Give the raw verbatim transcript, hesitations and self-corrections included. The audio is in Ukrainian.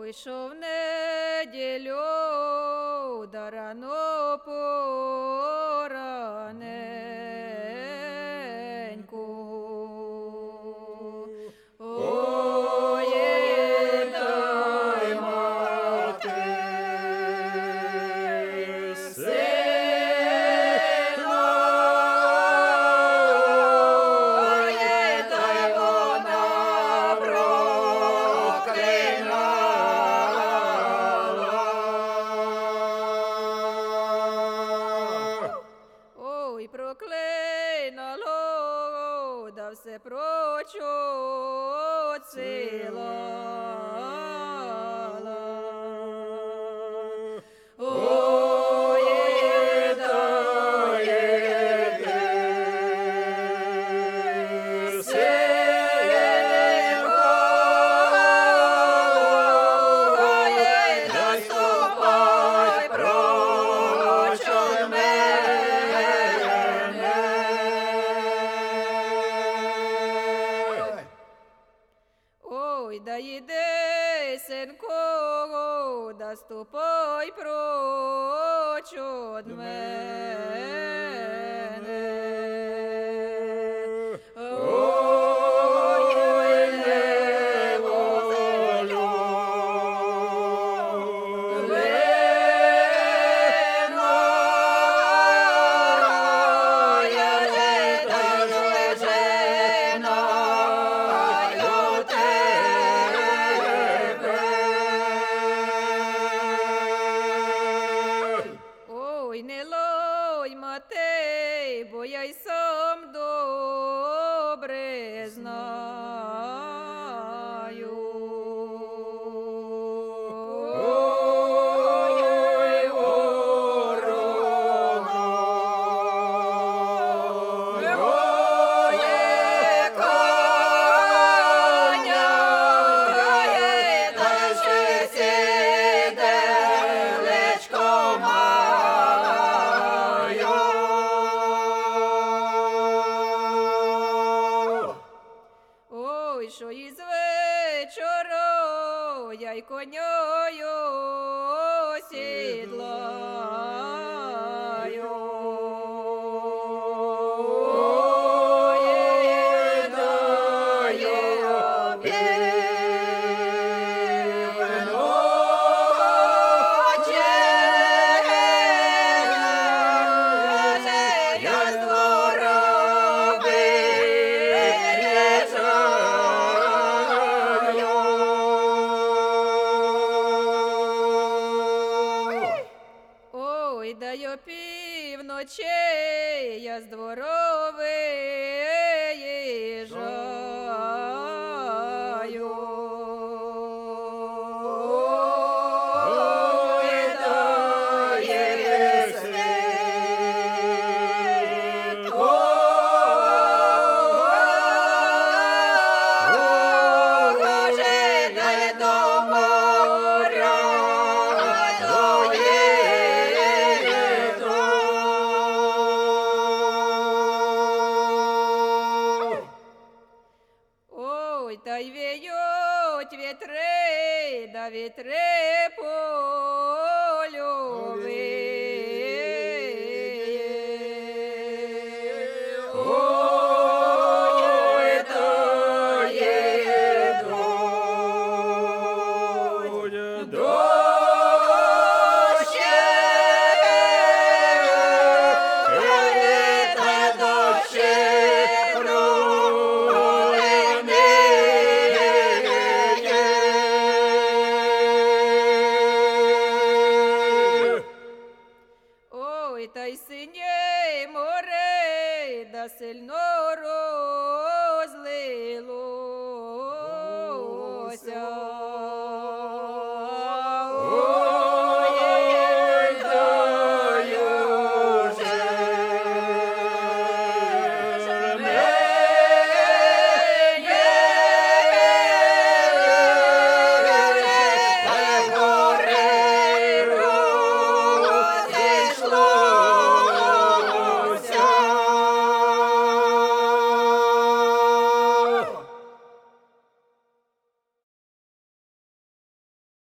Вийшов в неділю да рано пораненьку. Ой, дай мати, сина, ой, дай вона ой, проклинало, да все прочоцілала. Ой, дай синку, ой, дай ступай проч од мене. Ой, да йди, синку, да ступай проч од мене. Ой, не волю вино, я жита злежена й у тебе. Ой, не лой, Матей, бо я й сам добре знаю. Ой, ворона, моє коня, дай ще сіделечко моє. Ой, що із вечора я й коньою сідлаю. Ой, дає півночі, я з двора ой, даю півночі, я з двору виїжджаю. Ой, дає світло, каже, дай до моря, ой, та й віють вітри, да вітри польові. Ой, та є дощ, дощі, та й дощі ой, та й синє море, да сильно